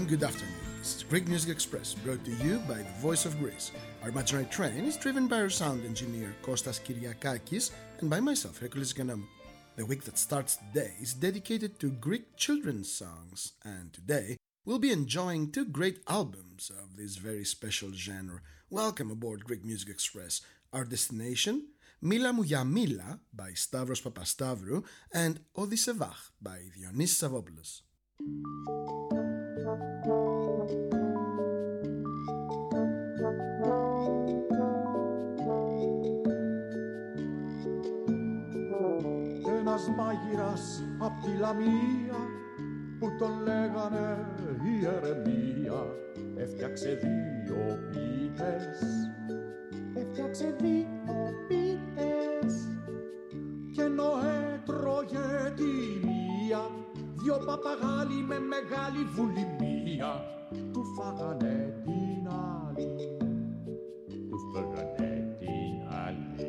good afternoon. This is Greek Music Express, brought to you by the Voice of Greece. Our imaginary train is driven by our sound engineer Kostas Kyriakakis and by myself, Hercules Ganomou. The week that starts today is dedicated to Greek children's songs, and today we'll be enjoying two great albums of this very special genre. Welcome aboard Greek Music Express. Our destination, Mila Mou Ya Mila by Stavros Papastavrou and Odysevach by Dionysis Savvopoulos. Ένας μάγειρας απ' τη Λαμία που τον λέγανε Ιερεμία έφτιαξε δύο πίτες. Έφτιαξε δύο πίτες και ενώ έτρωγε τη μία, δυο παπαγάλοι με μεγάλη βουλημία του φάγανε την άλλη. Του φάγανε την άλλη.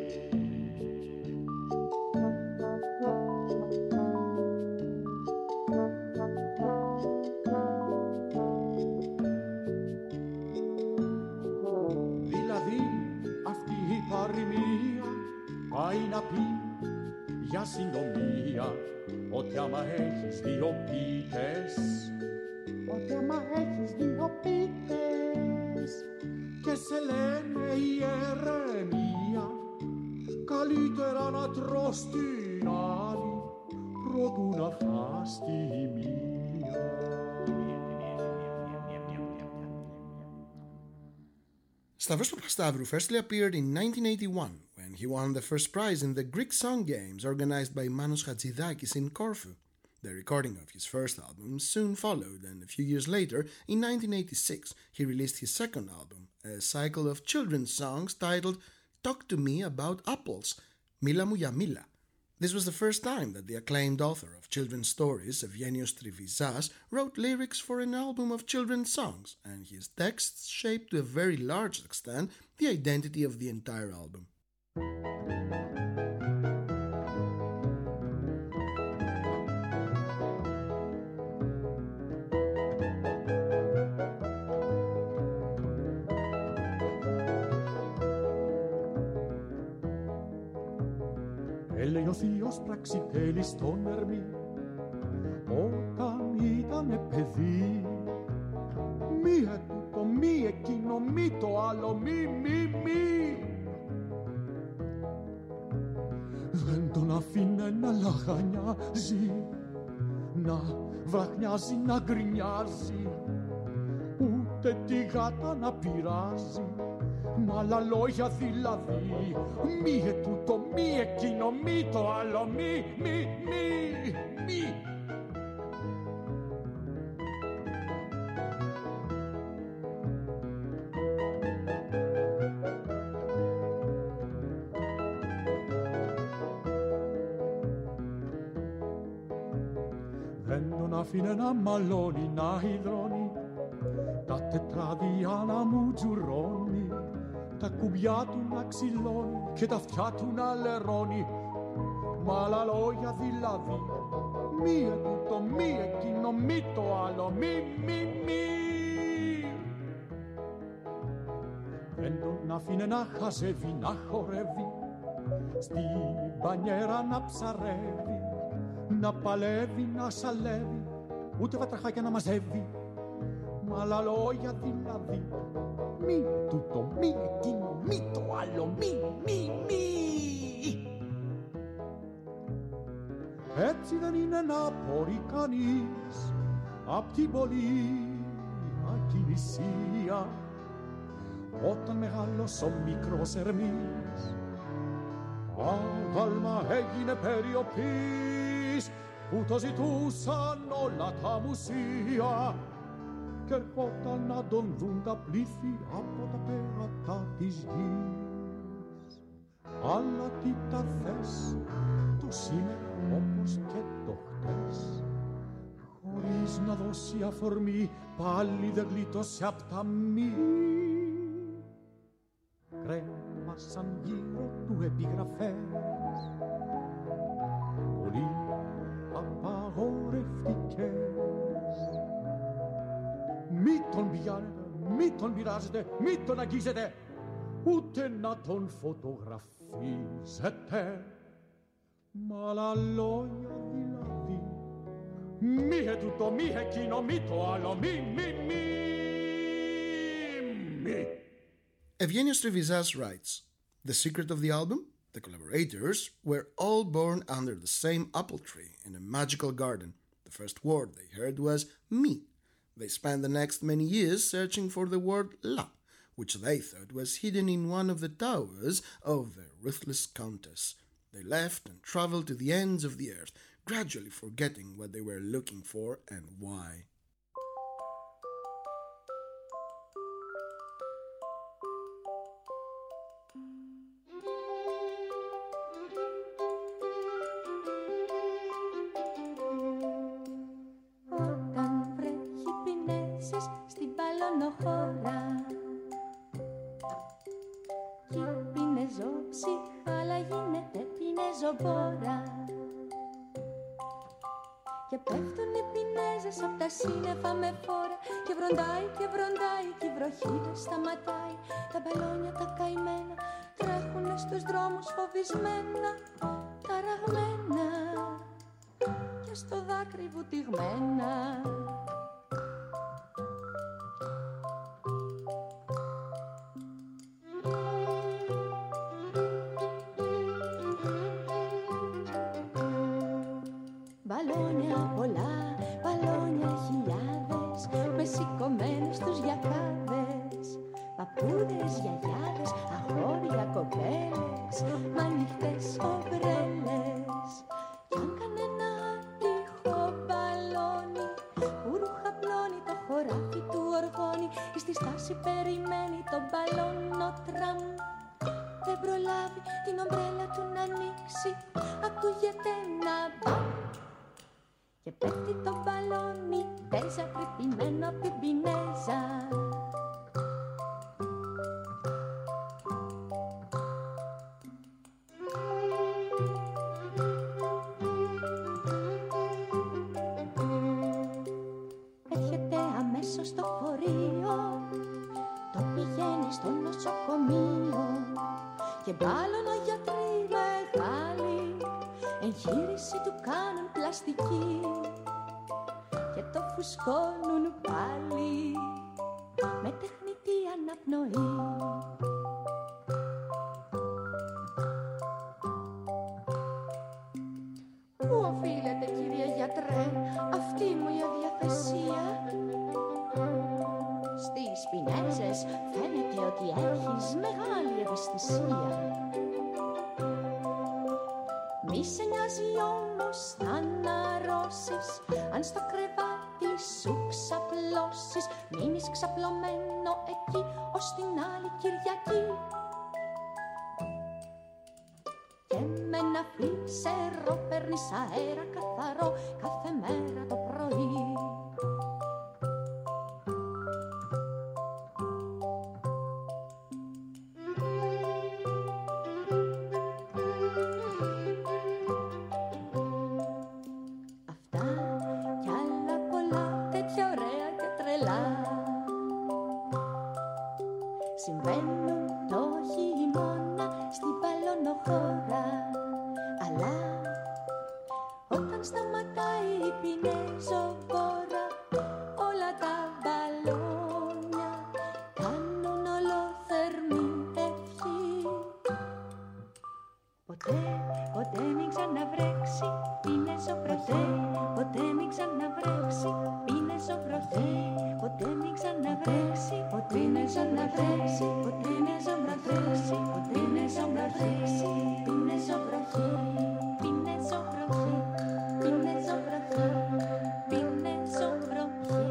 Δηλαδή αυτή η παροιμία πάει να πει για συντομία ότι άμα έχεις δύο πίτες, ότι άμα έχεις δύο πίτες και σε λένε Ιερεμία, καλύτερα να τρως την άλλη προτού να φας τη μία. Stavros Papastavrou firstly appeared in 1981 when he won the first prize in the Greek Song Games organized by Manos Hatzidakis in Corfu. The recording of his first album soon followed, and a few years later, in 1986, he released his second album, a cycle of children's songs titled Talk to Me About Apples, Mila Mou Ya Mila. This was the first time that the acclaimed author of children's stories, Evgenios Trivizas, wrote lyrics for an album of children's songs, and his texts shaped to a very large extent the identity of the entire album. Έλεγε ο θείος Πραξιτέλης στον Ερμή όταν ήτανε παιδί, μη ετούτο, μη εκείνο, μη το άλλο, μη. Δεν τον αφήνε να λαχανιάζει, να βραχνιάζει, να γκρινιάζει, ούτε τη γάτα να πειράζει. Μ' άλλα λόγια δηλαδή, μη ετούτο, μη εκείνο, μη το άλλο, μη. Δεν τον αφήνε να μαλώνει, να υδρώνει, τα τετράδια να μου τζουρώνει, τα κουμπιά του να ξυλώνει και τα αυτιά του να λερώνει. Μ' άλλα λόγια δηλαδή, μη ετούτο, μη εκείνο, μη το άλλο, μη. Δεν τον άφηνε να χαζεύει, να χορεύει, στην μπανιέρα να ψαρεύει, να παλεύει, να σαλεύει, ούτε βατραχάκια να μαζεύει. Μ' άλλα λόγια δηλαδή, μη τούτο, μη εκείνο, μη το άλλο, μη. Έτσι δεν είναι να μπορεί κανείς απ' την πολύ ακινησία, όταν μεγάλος ο μικρός Ερμής άγαλμα έγινε περιοπής, που το ζητούσαν όλα τα μουσεία και ερχόταν να τον δουν τα πλήθη από τα πέρατα της γης. Αλλά τι τα θες το σήμερα όπως και το χτες, χωρίς να δώσει αφορμή πάλι δεν γλίτωσε απ' τα μη. Κρέμασαν γύρω του επιγραφές πολύ απαγορευτικές, Μη τον πιάνετε, μη τον πειράζετε, μη τον αγγίζετε, ούτε να τον φωτογραφίζετε. Μ' άλλα λόγια δηλαδή, μη τούτο, μη εκείνο, μη το άλλο, μη. Evgenios Trivizas writes, "The secret of the album? The collaborators were all born under the same apple tree in a magical garden. The first word they heard was me. They spent the next many years searching for the word la, which they thought was hidden in one of the towers of the ruthless countess. They left and traveled to the ends of the earth, gradually forgetting what they were looking for and why." Και πέφτουν οι πινέζες απ' τα σύννεφα με φόρα και βροντάει και η βροχή δεν σταματάει. Τα μπαλόνια τα καημένα τρέχουνε στους δρόμους φοβισμένα, ταραγμένα και στο δάκρυ βουτυγμένα. Μπαλόνια πολλά, μπαλόνια χιλιάδες, με σηκωμένους τους γιακάδες. Παππούδες, γιαγιάδες, αγόρια, κοπέλες, μ' ανοιχτές ομπρέλες. Κι αν κανένα άτυχο μπαλόνι που ρουχαπλώνει το χωράφι του οργώνει ή στη στάση περιμένει το μπαλόνο τραμ, δεν προλάβει την ομπρέλα του να ανοίξει, ακούγεται ένα μπαμ. Και πέφτει το μπαλόνι, τέζα κρυπημένο απ' την πινέζα. Έρχεται αμέσως στο χωρίο, το πηγαίνει στο νοσοκομείο και μπάλωνα γιατροί μεγάλοι εγχείρηση του κάνουν πλαστική και το φουσκώνουν πάλι με τεχνητή αναπνοή. Πού οφείλεται, κύριε γιατρέ, αυτή μου η αδιαθεσία? Στις πινέζες φαίνεται ότι έχεις μεγάλη ευαισθησία. Μη σε νοιάζει όμως θα αναρρώσεις αν στο κρεβάτι σου ξαπλώσεις. Μείνεις ξαπλωμένο εκεί ως την άλλη Κυριακή και με ένα φλίξερο παίρνεις αέρα καθαρό κάθε μέρα το πρωί. Συμβαίνουν το χειμώνα στην παλαιονοχώρα, αλλά όταν σταματάει η πινεζοβόρα όλα τα μπαλόνια κάνουν ολοθερμή ευχή. Ποτέ μην ξαναβρέξει πινεζοβροχή, ποτέ μην ξαναβρέξει πινεζοβροχή, ποτέ μην ξαναβρέξει, ποτέ μην ξαναβρέξει, ποτέ μην ξαναβρέξει, ποτέ μην ξαναβρέξει πινεζοβροχή, πινεζοβροχή, πινεζοβροχή, πινεζοβροχή.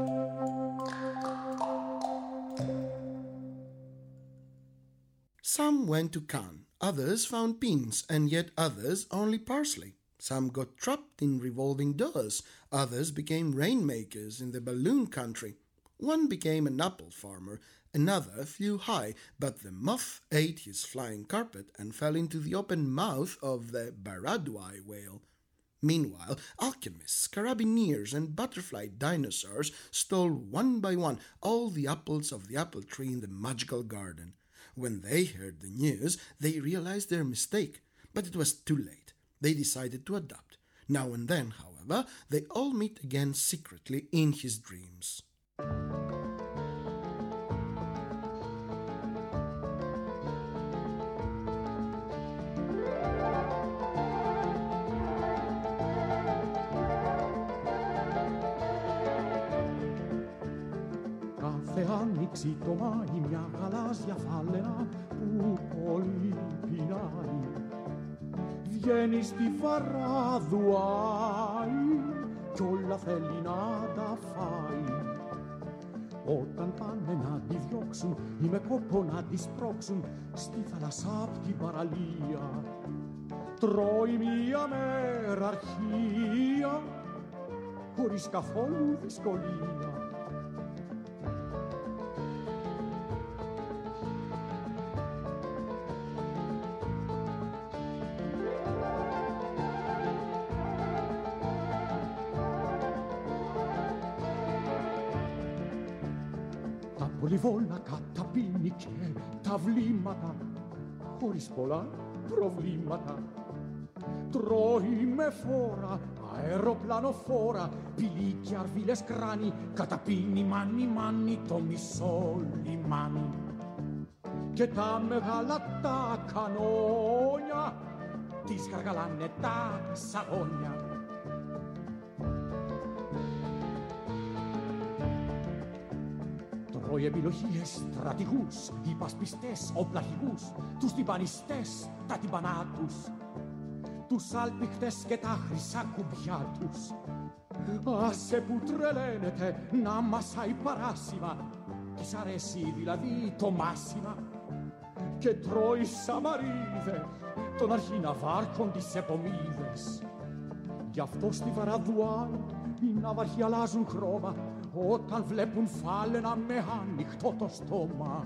Some went to Cannes, others found pins, and yet others only parsley. Some got trapped in revolving doors, others became rainmakers in the balloon country. One became an apple farmer, another flew high, but the moth ate his flying carpet and fell into the open mouth of the Baradwai whale. Meanwhile, alchemists, carabineers, and butterfly dinosaurs stole one by one all the apples of the apple tree in the magical garden. When they heard the news, they realized their mistake, but it was too late. They decided to adapt. Now and then, however, they all meet again secretly in his dreams. Κάθε άνοιξη το Μάη μια γαλάζια φάλαινα που πολύ πεινάει βγαίνει στη Βαράδουάη κι όλα θέλει να τα φάει. Όταν πάνε να τη διώξουν ή με κόπο να τη σπρώξουν στη θάλασσα απ' την παραλία τρώει μία μεραρχία χωρίς καθόλου δυσκολία. Πολυβόλα καταπίνει και τα βλήματα χωρίς πολλά προβλήματα. Τρώει με φόρα, αεροπλανοφόρα, πυλί και αρβίλες κράνη, καταπίνει μάνι το μισό λιμάνι. Και τα μεγάλα τα κανόνια τις γαργαλάνε τα σαγόνια. Τρώει επιλογίες, στρατηγούς, υπασπιστές, οπλαρχηγούς, τους τυμπανιστές, τα τυμπανά τους, τους άλπιχτες και τα χρυσά κουμπιά τους. Άσε που τρελαίνεται να μασάει παράσημα, της αρέσει δηλαδή το μάσιμα. Και τρώει σαμαρίδες, των αρχιναβάρχων τις επομίδες. Γι' αυτό στη Βαραδουάη οι ναυαρχοί αλλάζουν χρώμα όταν βλέπουν φάλαινα με ανοιχτό το στόμα.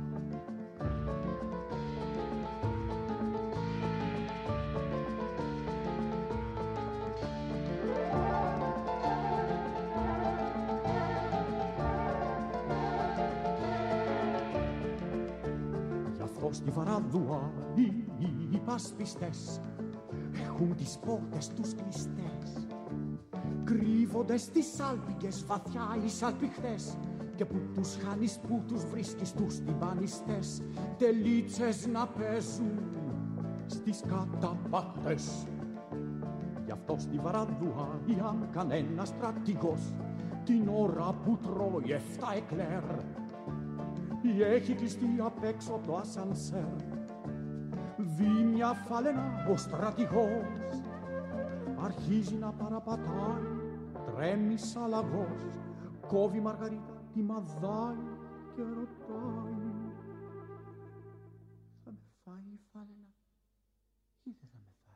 Γι' αυτό στη Βαραδουάη οι πασπιστές έχουν τις πόρτες τους κλειστές. Κρύβονται στις άλπικες βαθιά οι σαλπιχτές και που τους χάνεις που τους βρίσκεις τους τυμπανιστές τελίτσες να παίζουν στις καταπαχτές. Γι' αυτό στη Βαραδουάη αν κανένας στρατηγός την ώρα που τρώει 7 εκλέρ ή έχει κλειστεί απ' έξω το ασανσέρ δει μια φάλαινα ο στρατηγός αρχίζει να παραπατάει, τρέμει σαν λαγός, κόβει Μαργαρίτα, τη μαδάει και ρωτάει. Θα με φάει η φάλαινα ή δεν θα με φάει?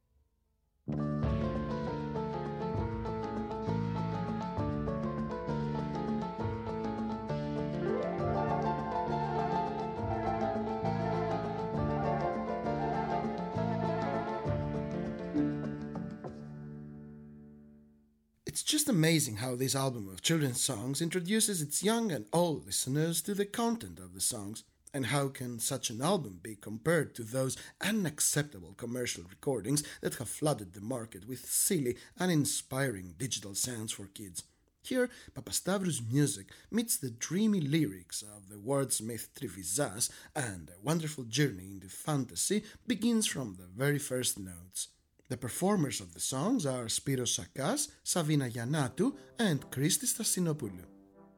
It's just amazing how this album of children's songs introduces its young and old listeners to the content of the songs, and how can such an album be compared to those unacceptable commercial recordings that have flooded the market with silly, uninspiring digital sounds for kids. Here, Papastavrou's music meets the dreamy lyrics of the wordsmith Trivizas, and a wonderful journey into fantasy begins from the very first notes. The performers of the songs are Spyros Sakas, Savina Giannatou and Christis Stasinopoulou.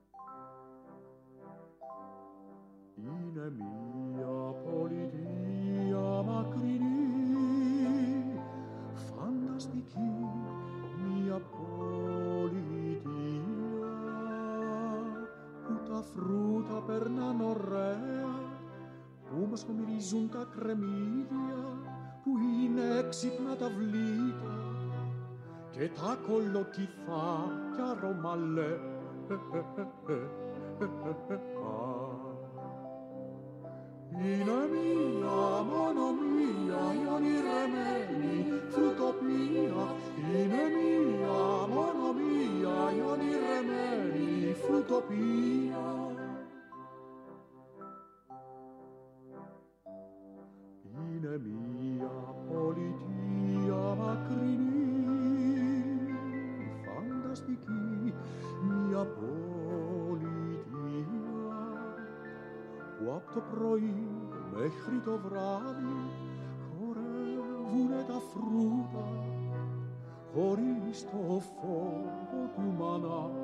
Είναι μια πολιτεία μακρινή, φανταστική, μια πολιτεία που τα φρούτα περνάν ωραία, που μας μυρίζουν τα κρεμμύδια, που είναι έξυπνα τα βλήτα και τα κολοκυθάκια ρωμαλέ. Είναι μία, μόνο μία η ονειρεμένη φρουτοπία, είναι μία, μόνο μία η ονειρεμένη φρουτοπία. Είναι μία πολιτεία μακρινή, φανταστική, μία πολιτεία που απ' το πρωί μέχρι το βράδυ χορεύουνε τα φρούτα χωρίς το φόβο του μανάβι.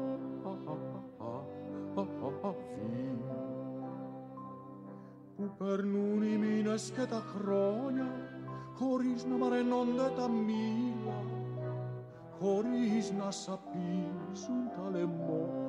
Που περνούν οι μήνες και τα χρόνια χωρίς να μαραινώνται τα μήλα, χωρίς να σαπίζουν τα λαιμό.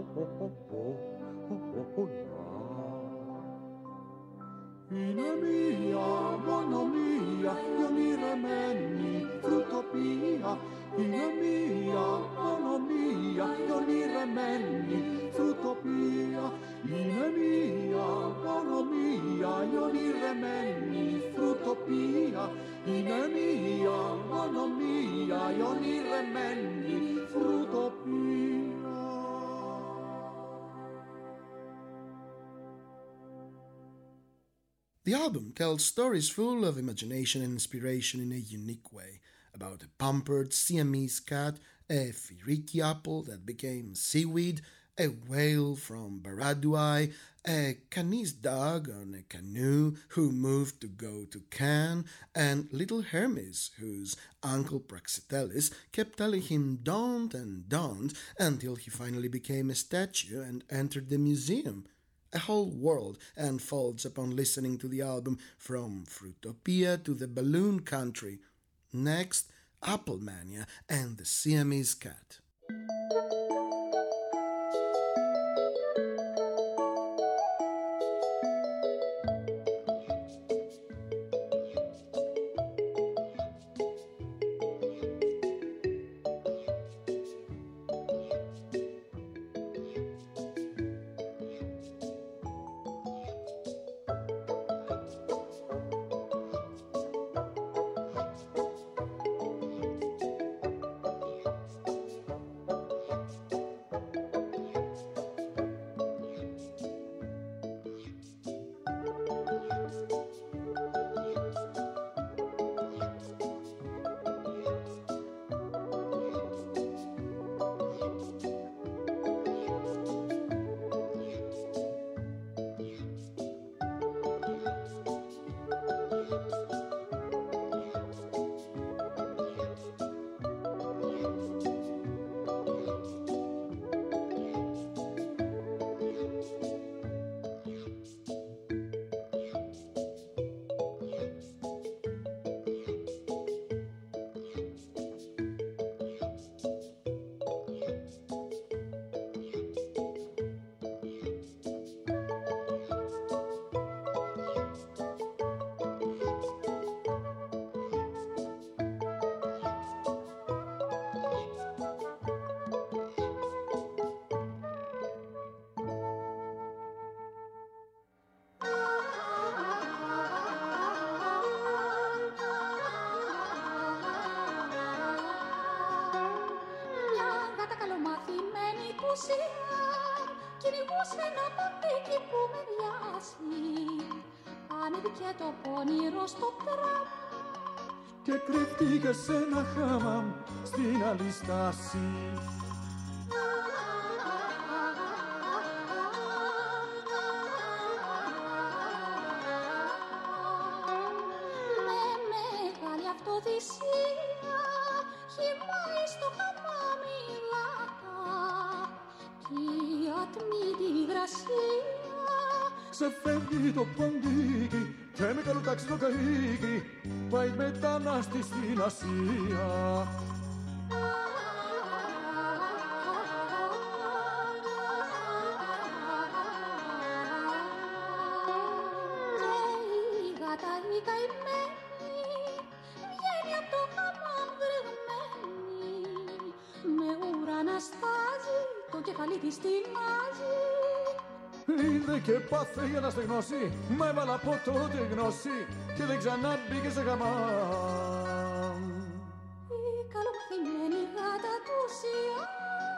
Είναι μία, μόνο μία η ονειρεμένη φρουτοπία, είναι μία, μόνο μία η ονειρεμένη φρουτοπία, είναι μία, μόνο μία η ονειρεμένη φρουτοπία, είναι μία, μόνο μία η ονειρεμένη φρουτοπία. The album tells stories full of imagination and inspiration in a unique way, about a pampered Siamese cat, a firiki apple that became seaweed, a whale from Baraduai, a Canis dog on a canoe who moved to go to Cannes, and little Hermes, whose uncle Praxiteles kept telling him don't and don't until he finally became a statue and entered the museum. A whole world unfolds upon listening to the album, from Fruitopia to the Balloon Country. Next, Apple Mania and the Siamese Cat. Κυνηγούσε ένα παπίκι που με βιάσει. Ανέβηκε το πονηρό στο τραμ και κρύφτηκε σε ένα χάμαμ στην άλλη στάση. Με μεγάλη αυτοδυσία χυμάει στο χαμάμι λάτα κι η ατμή τη υγρασία Ξεφεύγει το ποντίκι και με καλό τάξη το καίκι πάει μετανάστη στην Ασία. με ουραναστάζει το κεφάλι της τεινάζει Είδε και πάθε για να στεγνώσει. Μ' έβαλα από τότε γνώση και δεν ξανά μπήκε σε γαμά. Η καλοπαθημένη γάτα του Σιά.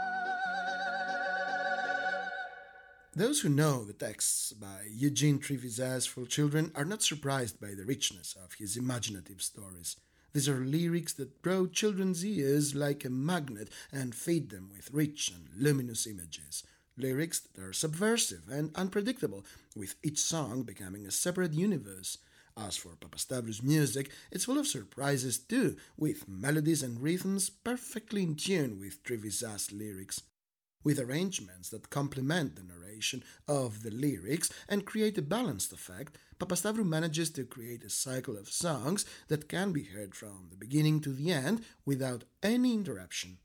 Those who know the texts by Eugene Treviza's for children are not surprised by the richness of his imaginative stories. These are lyrics that draw children's ears like a magnet and feed them with rich and luminous images. Lyrics that are subversive and unpredictable, with each song becoming a separate universe. As for Papastavrou's music, it's full of surprises too, with melodies and rhythms perfectly in tune with Treviza's lyrics. With arrangements that complement the narration of the lyrics and create a balanced effect, Papastavrou manages to create a cycle of songs that can be heard from the beginning to the end without any interruption.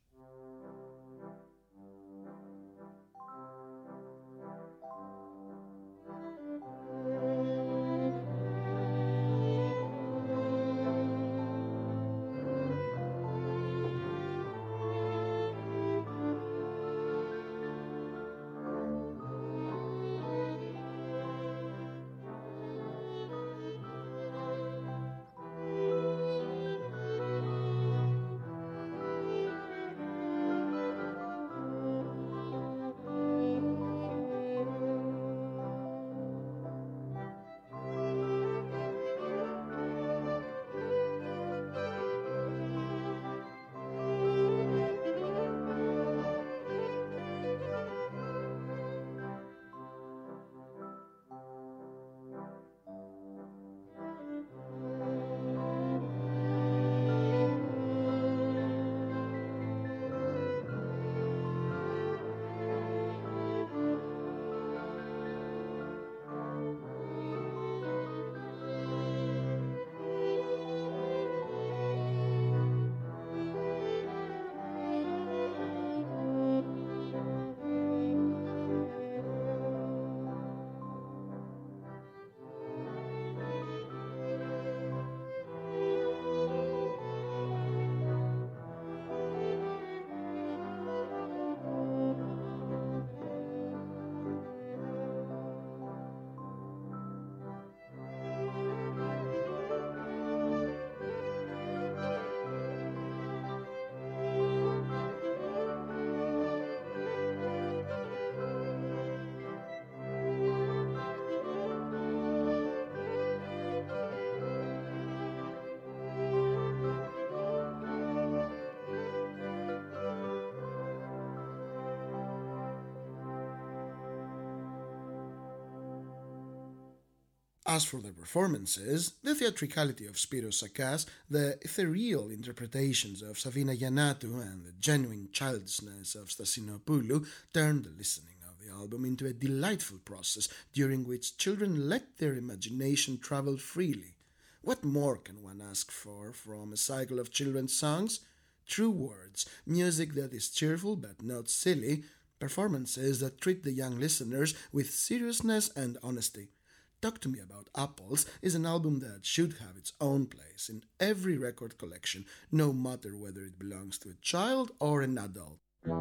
As for the performances, the theatricality of Spiros Sakas, the ethereal interpretations of Savina Giannatou, and the genuine childishness of Stasinopoulou turned the listening of the album into a delightful process during which children let their imagination travel freely. What more can one ask for from a cycle of children's songs? True words, music that is cheerful but not silly, performances that treat the young listeners with seriousness and honesty. Talk to Me About Apples is an album that should have its own place in every record collection, no matter whether it belongs to a child or an adult.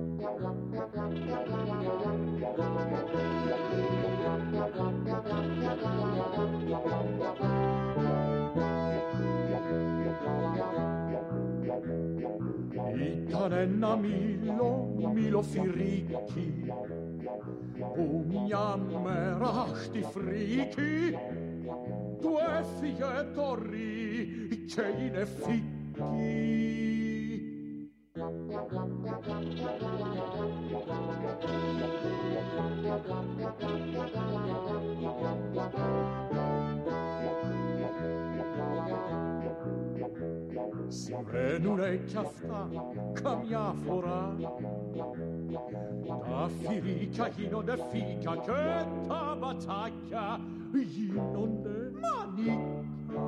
Ήταν ένα μήλο φυρίκι που μια μέρα στη φρίκη του έφυγε το ρί και είναι φύκη. Συμβαίνουνε κι αυτά καμιά φορά. Τα φυρίκια γίνονται φύκια και τα μπατσάκια γίνονται μανίκια.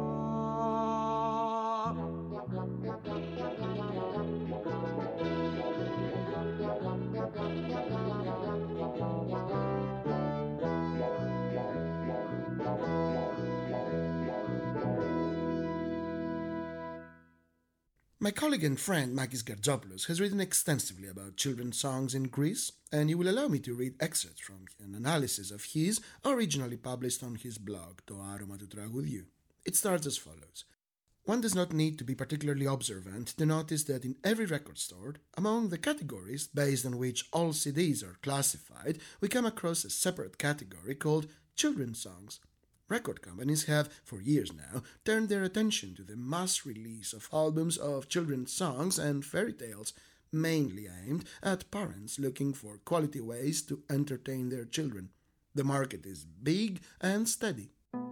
My colleague and friend Makis Gartzopoulos has written extensively about children's songs in Greece, and he will allow me to read excerpts from an analysis of his originally published on his blog, To Άρωμα του Τραγουδιού. It starts as follows. One does not need to be particularly observant to notice that in every record store, among the categories based on which all CDs are classified, we come across a separate category called children's songs. Record companies have, for years now, turned their attention to the mass release of albums of children's songs and fairy tales, mainly aimed at parents looking for quality ways to entertain their children. The market is big and steady.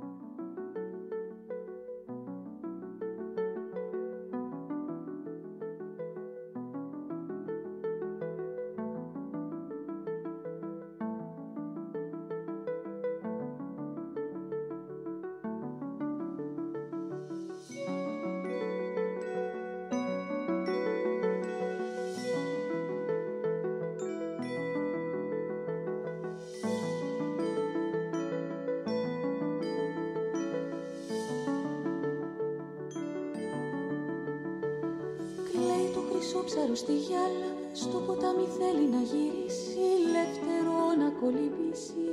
Ψάρου στη γυάλα, στο ποτάμι θέλει να γυρίσει, λευτερό να κολυμπήσει.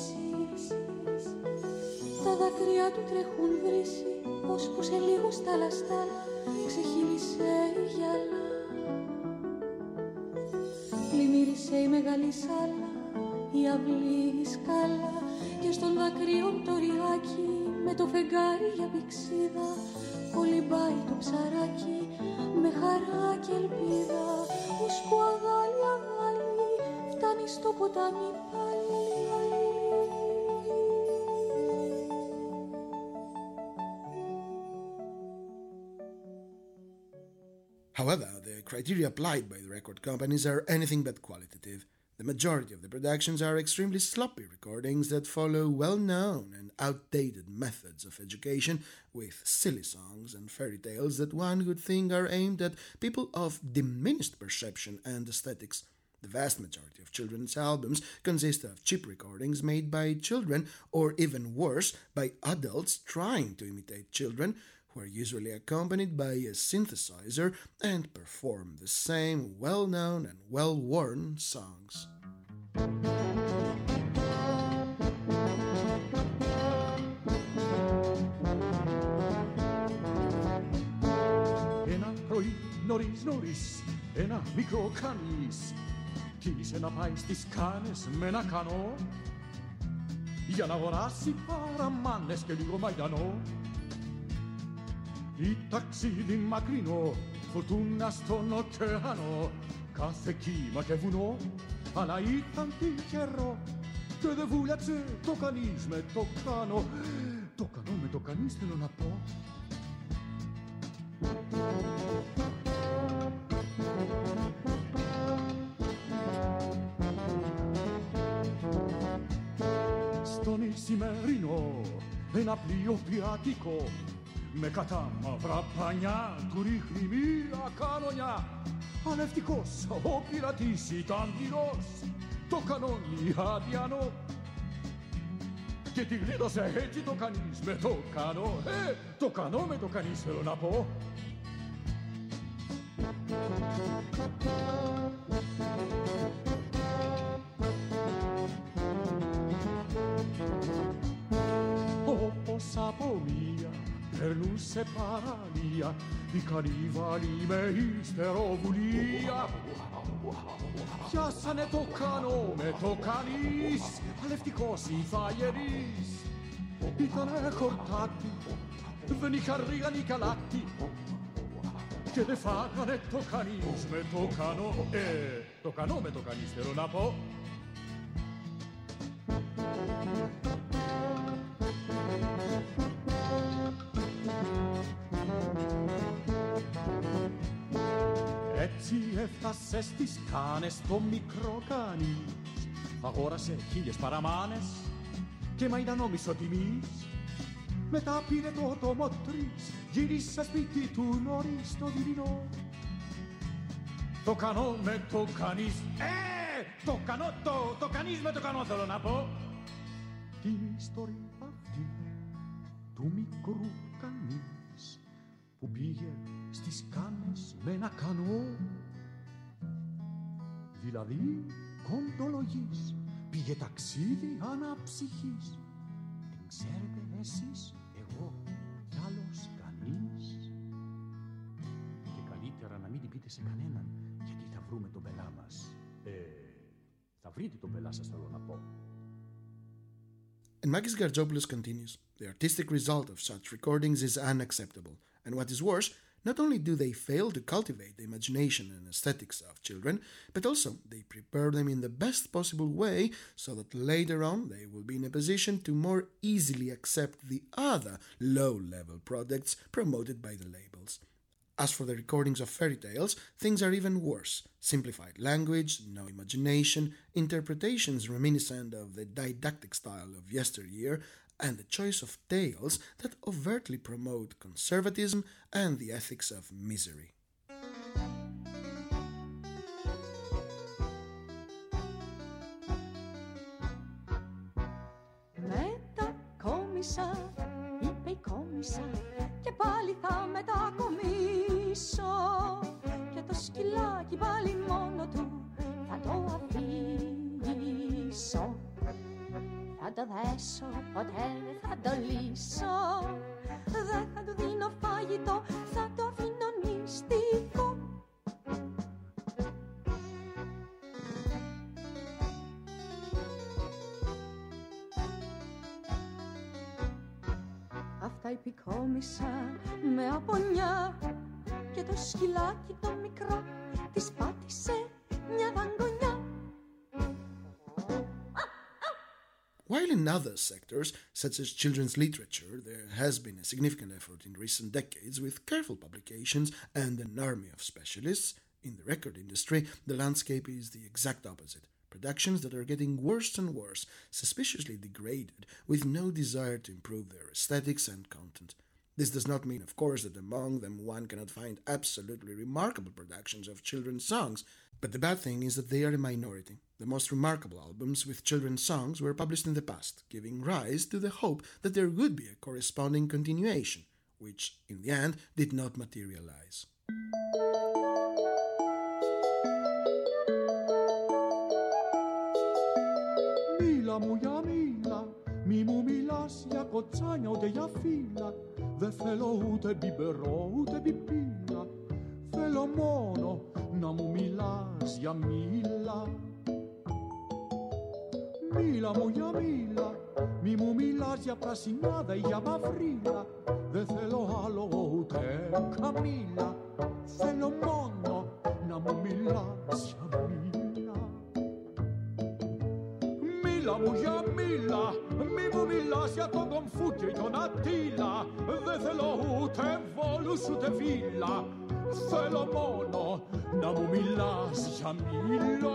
Τα δάκρυα του τρέχουν βρύση, ώσπου σε λίγο στα λαστάλα ξεχύλισε η γυάλα. Πλημμύρισε η μεγάλη σάλα, η αυλή η σκάλα, και στον δακρύων το ριάκι με το φεγγάρι για πηξίδα κολυμπάει το ψαράκι με χαρά και ελπίδα, ώσπου αγάλι φτάνει στο ποτάμι πάλι. However, the criteria applied by the record companies are anything but qualitative. The majority of the productions are extremely sloppy recordings that follow well-known and outdated methods of education with silly songs and fairy tales that one would think are aimed at people of diminished perception and aesthetics. The vast majority of children's albums consist of cheap recordings made by children, or even worse, by adults trying to imitate children, who are usually accompanied by a synthesizer and perform the same well-known and well-worn songs. Ένα πρωί νωρίς, ένα μικρό κανείς κύλησε να πάει στις Κάνες με ένα κανό για να αγοράσει παραμάνες και λίγο μαϊντανό. Η ταξίδι μακρινό, φουρτούνα στον ωκεανό, κάθε κύμα και βουνό, αλλά ήταν τυχερό και δεν βούλιαξε το κανείς με το κάνω. Το κανό με το κανείς θέλω να πω. Στον Ισημερινό ένα πλοίο πιάτικο με κατάμαυρα πανιά του ρίχνει μία κανονιά. Αλευτικός ο πειρατής ήταν γυρός, το κανόνι αδιανό, και τη γλίτωσε έτσι το κανείς με το κανό. Το κανό με το κανείς θέλω να πω. Όπως από μία περνούσε παραλία η κανίβαλη με υστεροβουλία. Πιάσανε το κανό με το κανείς, αλευτικός ή φαγερής. Ήτανε χορτάτι, δεν είχαν ρίγανη καλάτι, και δεν φάγανε το κανείς με το κανό. Το κανό με το κανείς θέλω να πω. Έτσι έφτασε στις Κάνες το μικρό κανείς, αγόρασε 1000 παραμάνες και μαϊντανό μισοτιμής. Μετά πήρε το άτομο 3, γύρισε σπίτι του νωρίς το δειλινό. Το κανό με το κανείς, το κανό, το κανείς με το κανό θέλω να πω. Την ιστορία αυτή του μικρού κανείς που πήγε στις Κάνες με ένα κανό. Δηλαδή κοντολογής, πήγε ταξίδι αναψυχής. Την ξέρετε εσείς, εγώ κι άλλος κανείς. Και καλύτερα να μην την πείτε σε κανέναν, γιατί θα βρούμε τον πελά μας. Θα βρείτε τον πελά σας, θέλω να πω. And Makis Gargiopoulos continues, the artistic result of such recordings is unacceptable. And what is worse, not only do they fail to cultivate the imagination and aesthetics of children, but also they prepare them in the best possible way so that later on they will be in a position to more easily accept the other low-level products promoted by the labels. As for the recordings of fairy tales, things are even worse. Simplified language, no imagination, interpretations reminiscent of the didactic style of yesteryear, and the choice of tales that overtly promote conservatism and the ethics of misery. Μετακόμισα, είπε η κόμισα, και πάλι θα μετακομίσω, και το σκυλάκι πάλι μόνο του θα το αφήσω. Θα το δέσω, ποτέ δεν θα το λύσω, δεν θα του δίνω φαγητό, θα το αφήνω νηστικό. Αυτά υπηκόμισα με απονιά, και το σκυλάκι το μικρό της πάτησε μια δαγκονιά. While in other sectors, such as children's literature, there has been a significant effort in recent decades with careful publications and an army of specialists, in the record industry, the landscape is the exact opposite. Productions that are getting worse and worse, suspiciously degraded, with no desire to improve their aesthetics and content. This does not mean, of course, that among them one cannot find absolutely remarkable productions of children's songs, but the bad thing is that they are a minority. The most remarkable albums with children's songs were published in the past, giving rise to the hope that there would be a corresponding continuation, which, in the end, did not materialize. Μίλα μου για μίλα, μη μου μιλάς για κοτσάνια ούτε για φύλλα. Δεν θέλω ούτε μπιμπερό ούτε μπιπίλα, θέλω μόνο να μου μιλάς για μίλα. Μίλα μου για μίλα, μη μου μιλάς για πρασινάδα ή για μαυρίλα. Δεν θέλω άλλο ούτε καμίλα, θέλω μόνο να μου μιλάς για μίλα. Μίλα μου για μίλα, μη μου μιλάς για τον Κομφού και τον Αττήλα. Δεν θέλω ούτε βόλους ούτε βίλα, θέλω μόνο να μου μιλάς για μίλα.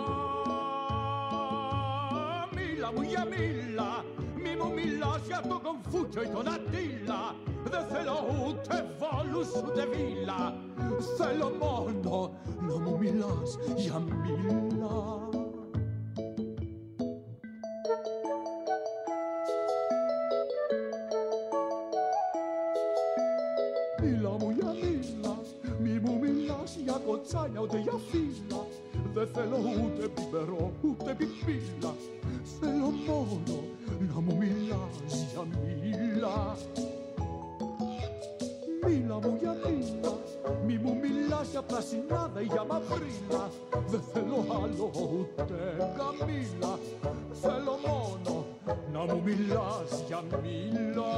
Μίλα μου για μίλα, μη μου μιλάς για τον Κομφού και τον Αττήλα. Δεν θέλω ούτε βόλους ούτε βίλα, θέλω μόνο να μου μιλάς για μίλα. Μίλα μου για μίλα, μη μου μιλάς για κοτσάνια ούτε για φύλλα. Δεν θέλω ούτε πιπερό ούτε πιπίλα, θέλω μόνο να μου μιλάς για μίλα. Μίλα μου για μίλα, μη μου μιλάς για πρασινάδα ή για μαυρίλα. Δεν θέλω άλλο ούτε καμίλα, θέλω μόνο να μου μιλάς για μίλα.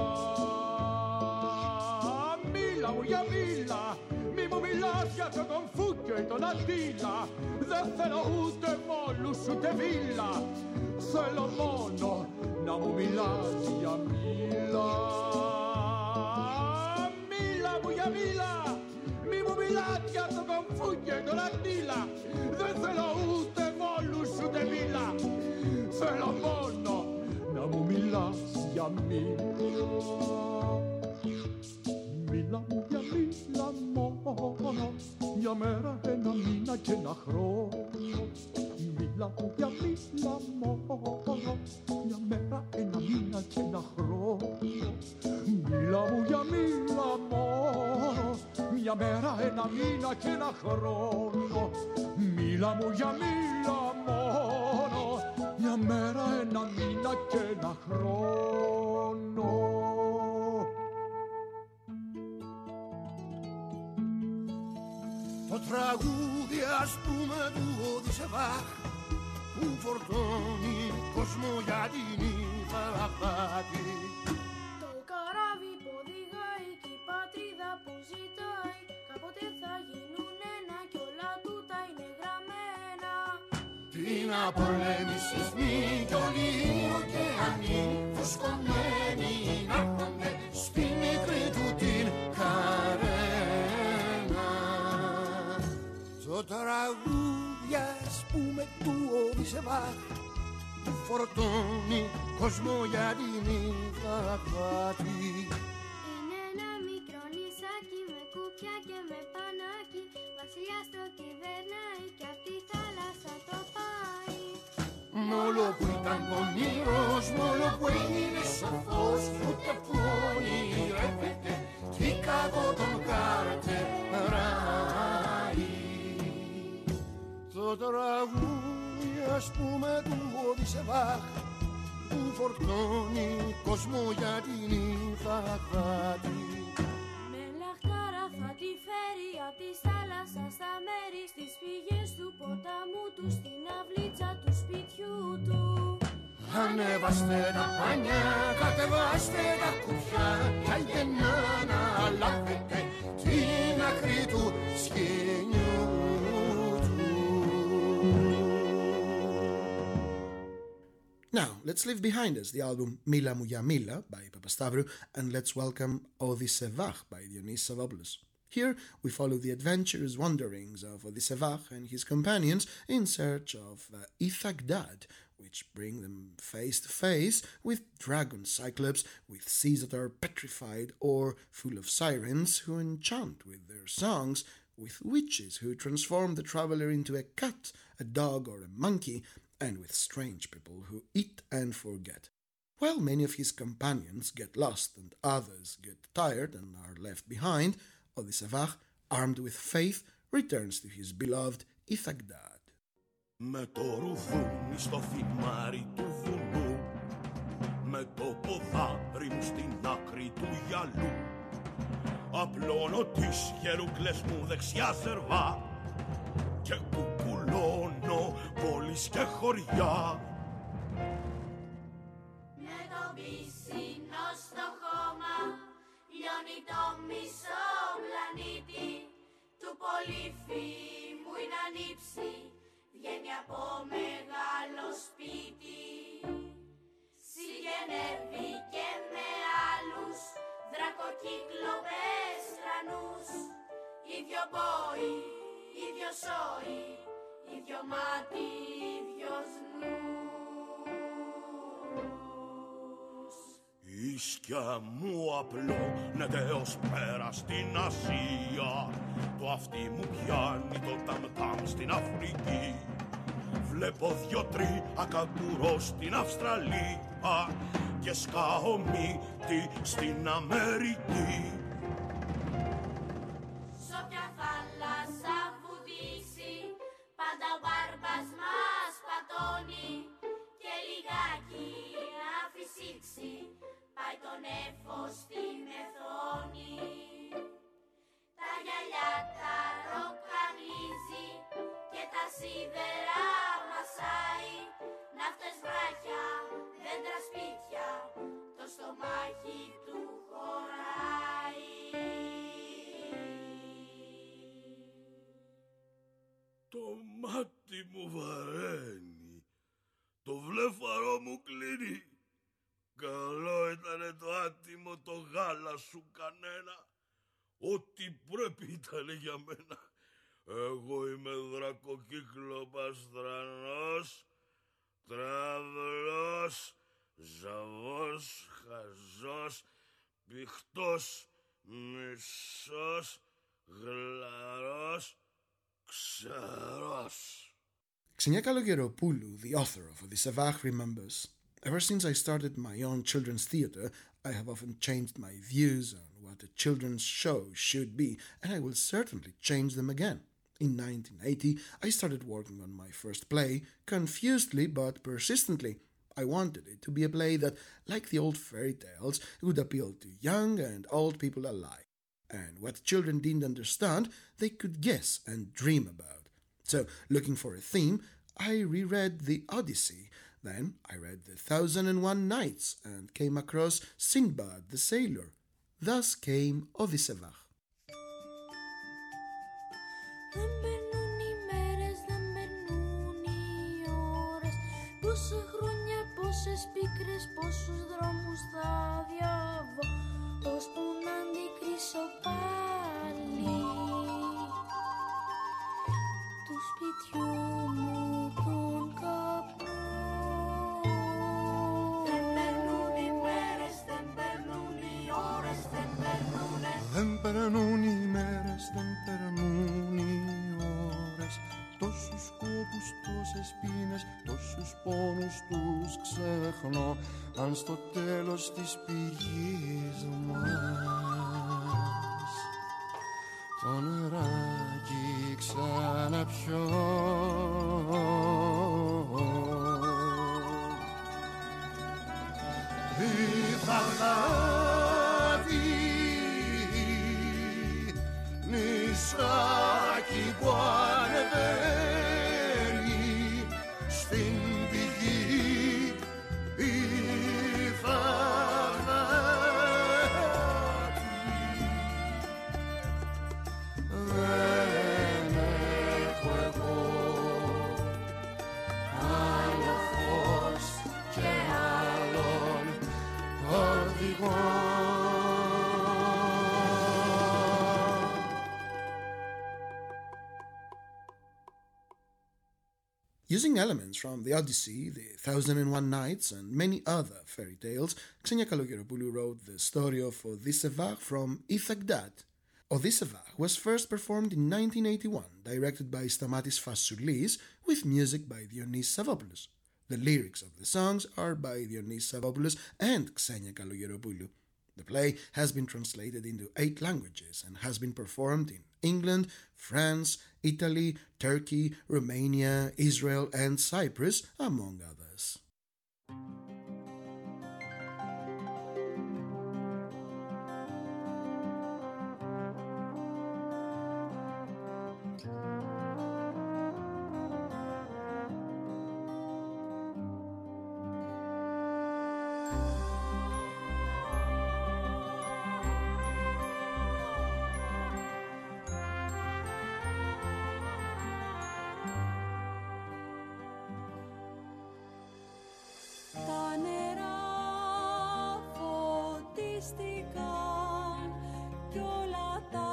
Μίλα μου για μίλα, μη μου μιλάς για τον Κομφού και τον Αττήλα. Δεν θέλω ούτε μόλους ούτε βίλα, θέλω μόνο να μου μιλάς για μίλα. Μίλα μου για μίλα, μη μου μιλάς για τον Κομφού και τον Αττήλα. Δεν θέλω ούτε μόλους ούτε βίλα, θέλω μόνο να μου μιλάς για μίλα. Μίλα μου για μίλα μόνο, μια μέρα, ένα μήνα και ένα χρόνο. Μίλα μου για μίλα μόνο, μια μέρα, ένα μήνα και ένα χρόνο. Μίλα μου για μίλα μόνο, μια μέρα, ένα μήνα και ένα χρόνο. Μίλα μου για μίλα μόνο, μια μέρα, ένα μήνα και ένα χρόνο. Το τραγούδι ας πούμε του Οδυσσεβάχ που φορτώνει κόσμο για την Ιθαγάτη. Το καράβι που οδηγάει και η πατρίδα που ζητάει κάποτε θα γίνουν ένα κι όλα τούτα είναι γραμμένα. Την απολέμησης μη κι όλοι οι ωκεανοί φουσκωμένοι να έρχονται στη μικρή του την καρένα. Το τραγούδι ας πούμε του Οδυσσεβάχ που φορτώνει κόσμο για την Ιθαγάτη. Είναι ένα μικρό νησάκι με κουπιά και με πανάκι, βασιλιάς το κυβερνάει κι απ' τη θάλασσα το πάει. Μόλο που ήταν πονηρός, μόλο που έγινε σοφός, ούτε που ονειρεύεται τι κακό τον καρτεράει. Το τραγούδι ας πούμε του Οδυσσεβάχ που φορτώνει κόσμο για την Ιθαγάτη. Με λαχτάρα θα τη φέρει απ' τη θάλασσα στα μέρη, στις πηγές του ποταμού του, στην αυλίτσα του σπιτιού του. Ανέβαστε τα πάνια, κατεβάστε τα κουπιά κι άιντε να αναλάβετε την άκρη του σκηνιού του. Now, let's leave behind us the album Mila Mou Ya Mila by Papastavru and let's welcome Οδυσσεβάχ by Dionys Savvopoulos. Here, we follow the adventurous wanderings of Οδυσσεβάχ and his companions in search of Ithagdad, which bring them face to face with dragon cyclops, with seas that are petrified or full of sirens who enchant with their songs, with witches who transform the traveler into a cat, a dog or a monkey, and with strange people who eat and forget. While many of his companions get lost and others get tired and are left behind, Οδυσσεβάχ, armed with faith, returns to his beloved Ithagdad. Με το ρουβούνι στο φιμάρι του βουνού, με το ποδάρι μου στην άκρη του γυαλού, απλώνω τις γερούκλες μου δεξιά σερβά και κουκουλώνω πόλεις και χωριά. Με το πισινό στο χώμα λιώνει το μισό πλανήτη, του πολύφημου είναι ανήψη, βγαίνει από μεγάλο σπίτι. Συγγενεύει και με άλλους δρακοκύκλοπες τρανούς, ίδιο πόη, ίδιο σόι, ίδιο μάτι, ίδιος νους. Ίσκια μου απλώνεται ως πέρα στην Ασία, το αυτί μου πιάνει το ταμ-ταμ στην Αφρική. Βλέπω 2-3 καγκουρό στην Αυστραλία και σκάω μύτη στην Αμερική. Σ' όποια θάλασσα βουδήσει, πάντα ο μπάρμπας μας πατώνει και λιγάκι να φυσήξει, πάει το νέφος στη μεθόνη. Τα γυαλιά τα ροκανίζει και τα σίδερα μασάει, ναύτες βράχια, δέντρα σπίτια, το στομάχι του χωράει. Το μάτι μου βαραίνει, το βλέφαρό μου κλείνει. Καλό ήτανε το άτιμο το γάλα σου κανένα, ό,τι πρέπει ήτανε για μένα. Εγώ είμαι δρακοκύκλοπας τρανός, τραυλός, ζαβός, χαζός, πηχτός, μισός, γλαρός, ξερός. Xenia Kalogeropoulou, the author of Οδυσσεβάχ, remembers, Ever since I started my own children's theatre, I have often changed my views on what a children's show should be, and I will certainly change them again. In 1980, I started working on my first play, confusedly but persistently. I wanted it to be a play that, like the old fairy tales, would appeal to young and old people alike. And what children didn't understand, they could guess and dream about. So, looking for a theme, I reread the Odyssey. Then I read the 1001 Nights and came across Sinbad the Sailor. Thus came Οδυσσεβάχ. Δεν περνούν οι μέρες, δεν περνούν οι ώρες. Πόσα χρόνια, πόσες πίκρες, πόσους δρόμους θα διαβώ, ώσπου να αντικρίσω πάλι του σπιτιού μου τον καπνό. Δεν περνούν οι μέρες, δεν περνούν οι ώρες, δεν περνούνε. Δεν περνούν οι μέρες, δεν περνούν οι ώρες. Τόσους κόπους, τόσες πίνες, τόσους πόνους τους ξεχνώ. Αν στο τέλος της πηγής μας το νεράκι ξαναπιώ. Η Βαγδάτη, νησάκι που ανεβαίνει στην πηγή, η Βαγδάτη. Δεν έχω εγώ άλλο φως και άλλον οδηγό. Using elements from the Odyssey, the 1001 Nights, and many other fairy tales, Xenia Kalogeropoulou wrote the story of Οδυσσεβάχ from Ithakdat. Οδυσσεβάχ was first performed in 1981, directed by Stamatis Fassoulis, with music by Dionys Savvopoulos. The lyrics of the songs are by Dionys Savvopoulos and Xenia Kalogeropoulou. The play has been translated into 8 languages and has been performed in England, France, Italy, Turkey, Romania, Israel, and Cyprus, among others. Κι όλα τα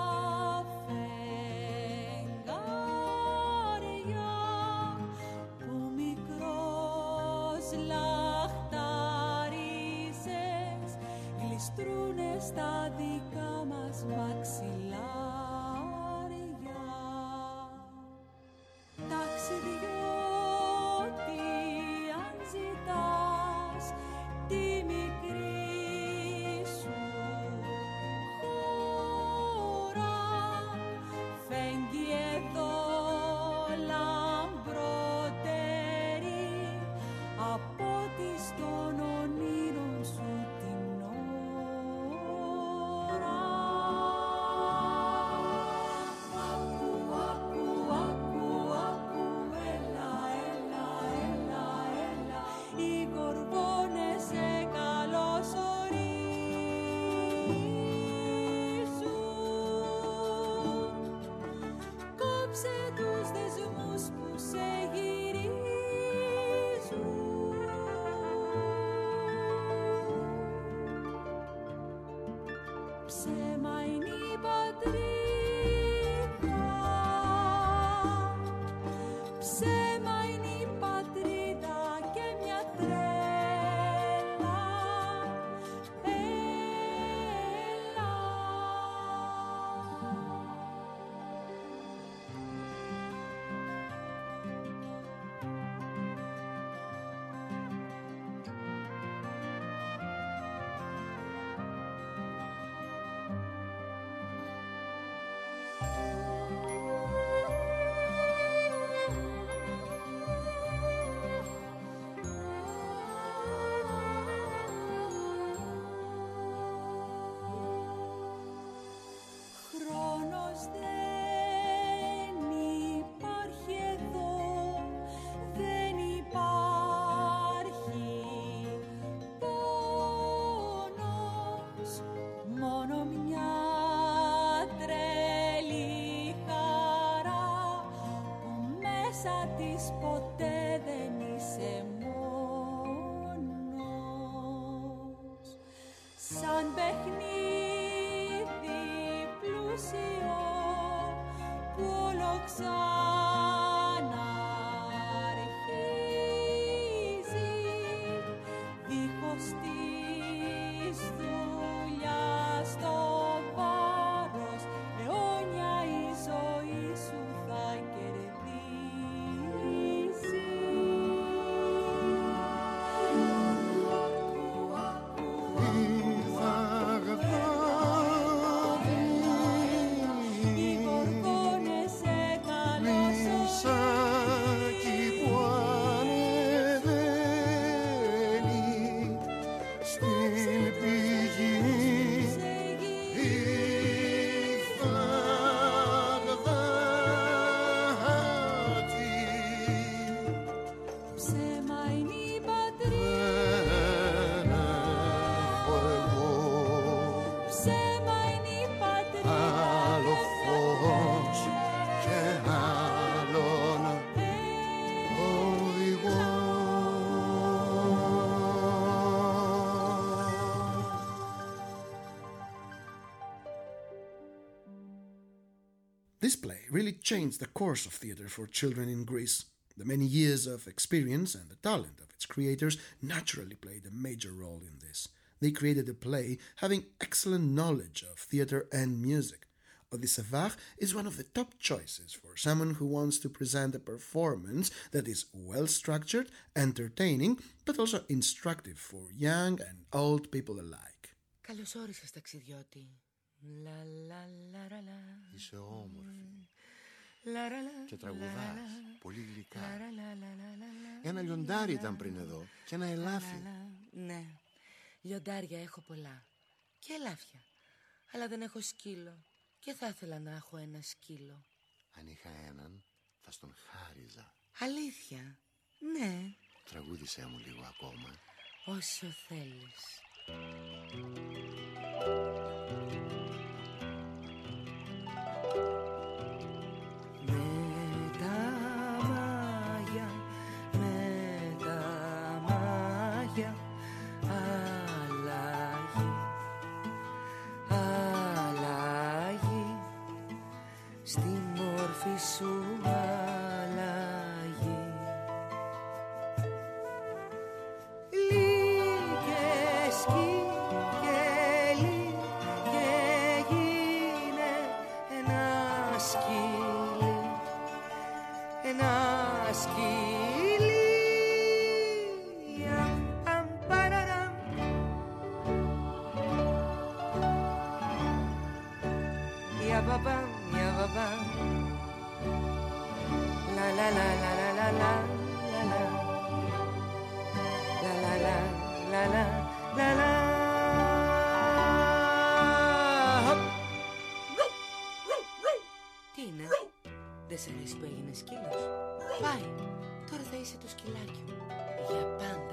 φεγγάρια που μικρός λαχτάρισες γλιστρούνε στα δικά μας μαξιλάρια. Ταξιδιώτη αν ζητάς τη μικρή σου χώρα, φέγγει εδώ λαμπρότερη από τη στον ονείρων σου την ώρα. Άκου, άκου, άκου, άκου, έλα, έλα, έλα, έλα, οι γοργόνες σε καλωσορίζουν. Κόψε τους δεσμούς που σε γυρίζουν. Ψέμα είναι η πατρίδα, ψέμα είναι η πατρίδα και μια τρέλα. Έλα. μέσα της ποτέ δεν είσαι μόνος. Σαν παιχνίδι πλούσιο που όλο ξαναρχίζει, δίχως της δουλειάς το βάρος, αιώνια η ζωή σου θα κερδίσει. Οι γοργόνες σε Νησάκι που ανεβαίνει στην πηγή η Βαγδάτη. ψέμα είναι η πατρίδα, Δεν έχω εγώ ψέμα είναι η πατρίδα. άλλο φως και άλλον οδηγό. This play really changed the course of theatre for children in Greece. The many years of experience and the talent of its creators naturally played a major role in this. They created a play having excellent knowledge of theatre and music. Odysseus is one of the top choices for someone who wants to present a performance that is well structured, entertaining, but also instructive for young and old people alike. Καλώς όρισες, ταξιδιώτη. Λα λα λα λα λα. Είσαι όμορφη Λα, λα, λα, και λα, τραγουδάς λα, πολύ γλυκά. λα, λα, λα, λα, λα, λα. Ένα λιοντάρι ήταν πριν εδώ και ένα ελάφι. Λα, λα. Ναι, λιοντάρια έχω πολλά και ελάφια, αλλά δεν έχω σκύλο και θα ήθελα να έχω ένα σκύλο. Αν είχα έναν θα στον χάριζα. Αλήθεια? Ναι, Τραγούδησέ μου λίγο ακόμα. όσο θέλεις. Με τα μάγια, με τα μάγια, αλλαγή, αλλαγή, στη μόρφη σου αλλαγή. Λίγες σκύλοι και γίνε ένα σκύλι, ένα σκύλι. Αμ, παραραμ. Για παπαμ, για παπαμ. Λα λα λα λα λα λα λα λα. La la la la la la la. Τι είναι? Δεν σ' αρέσει που έγινες σκύλος? Πάει, τώρα θα είσαι το σκυλάκι μου για πάντα.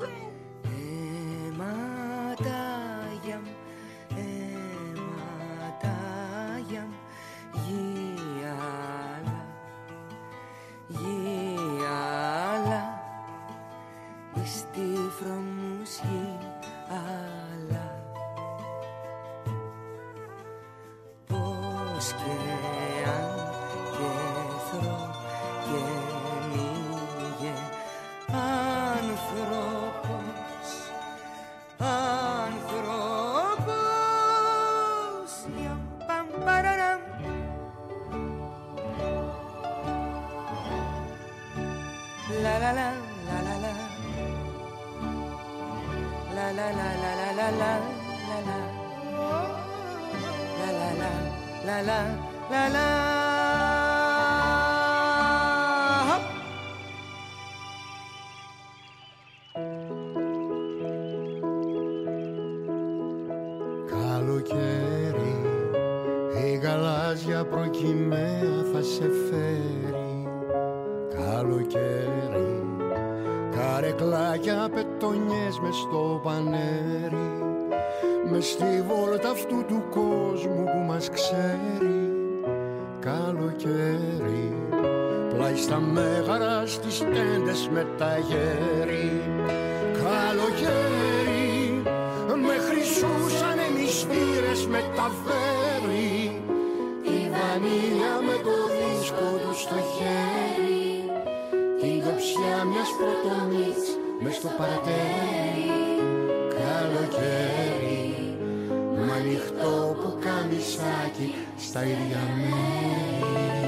Αιματάγια μου, αιματάγια μου, γυάλα, γυάλα, στη φρομουσγή αλλά πως και αν και θρώ και μήγε άνθρωπος, άνθρωπος. Για παμ παραραμ. La la la la la la. La la la la la la la la la. La la la la la la la. Καλοκαίρι, η γαλάζια προκυμαία θα σε φέρει. Καλοκαίρι, καρεκλάκια πετονιές μες στο πανέρι, μες στη βόλτα αυτού του κόσμου που μας ξέρει. Καλοκαίρι, πλάι στα μέγαρα στις τέντες με τα γέρι. Καλοκαίρι με χρυσούσαν εμισφύρες με τα βέρι. Η βανίλια με το δίσκο του στο χέρι. Την κοψιά μιας πρωτομής μες στο παρατέρι. Καλοκαίρι μ' ανοιχτό πουκαμισάκι στα ίδια μέρη.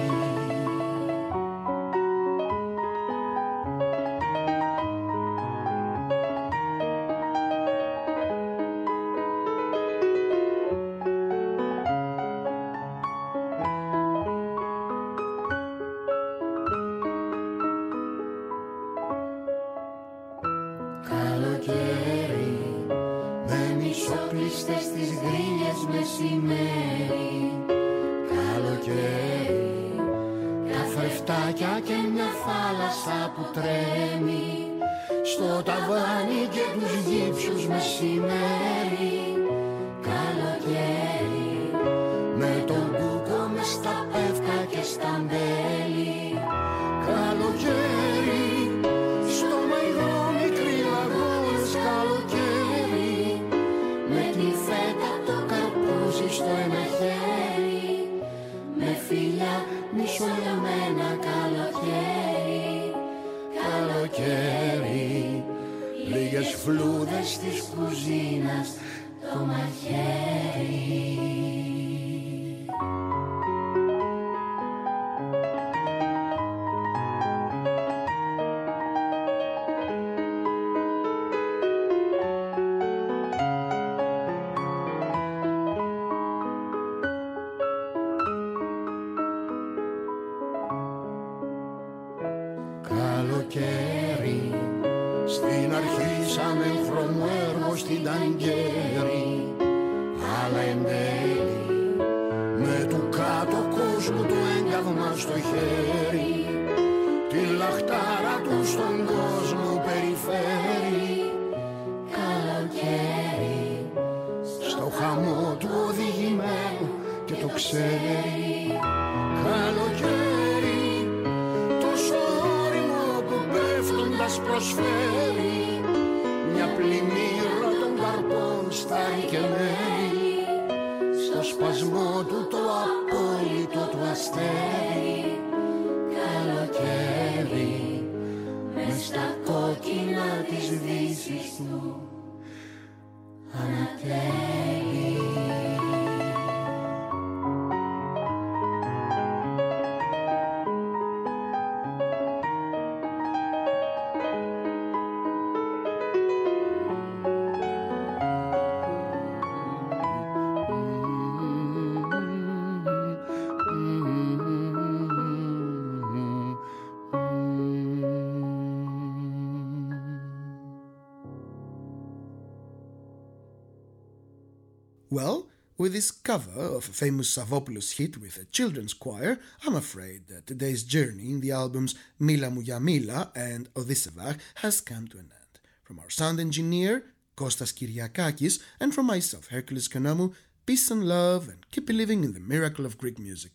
Well, with this cover of a famous Savvopoulos hit with a children's choir, I'm afraid that today's journey in the albums Mila Mou Ya Mila and Odissevach has come to an end. From our sound engineer, Kostas Kyriakakis, and from myself, Hercules Konomou, peace and love, and keep believing in the miracle of Greek music.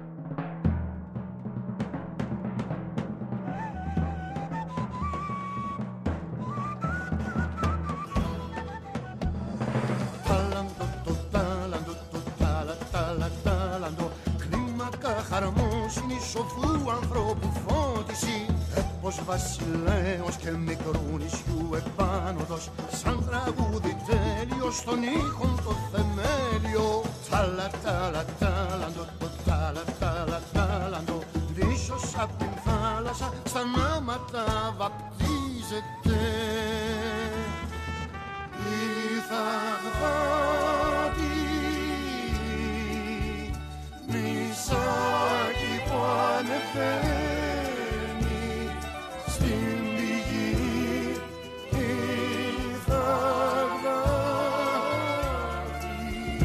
Σοφού ανθρώπου φώτιση, έπος βασιλέος και μικρού νησιού επάνωδος, σαν τραγούδι τέλειο στον ήχον το θεμέλιο. Τάλα τάλα τάλαντο, το τάλα τάλα τάλαντο, δίσος απ' την θάλασσα στα νάματα βαπτίζεται. Η θαυάτη μισάκι που ανεβαίνει στην πηγή, η θαυάτη.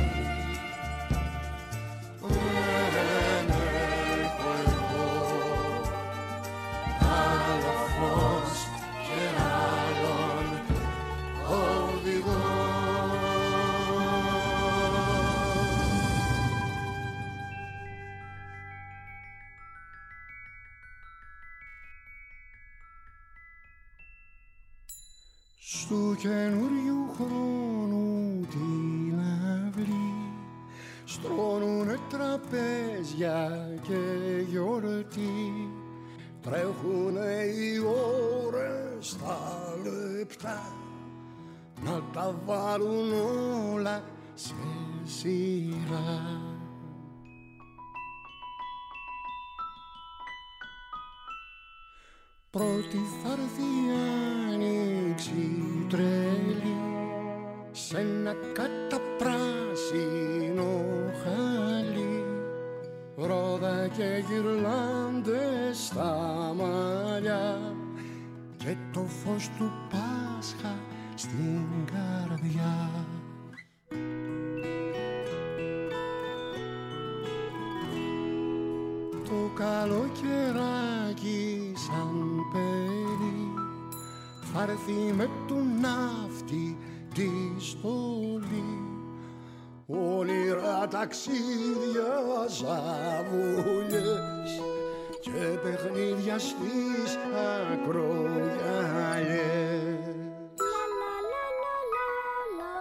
Δεν έχω εγώ άλλο φως και άλλον οδηγό. στου καινούριου χρόνου την αυλή στρώνουνε τραπέζια και γιορτή, τρέχουνε οι ώρες στα λεπτά να τα βάλουν όλα σε σειρά. Πρώτη θα έρθει η άνοιξη τρέλη σ' ένα καταπράσινο χαλί, ρόδα και γυρλάντες στα μαλλιά και το φως του Πάσχα στην καρδιά. Το καλοκαιράκι σαν παιδί θα έρθει με του ναύτη τη στολή, όνειρα ταξίδια ζαβούλες και παιχνίδια στις ακρογιαλιές.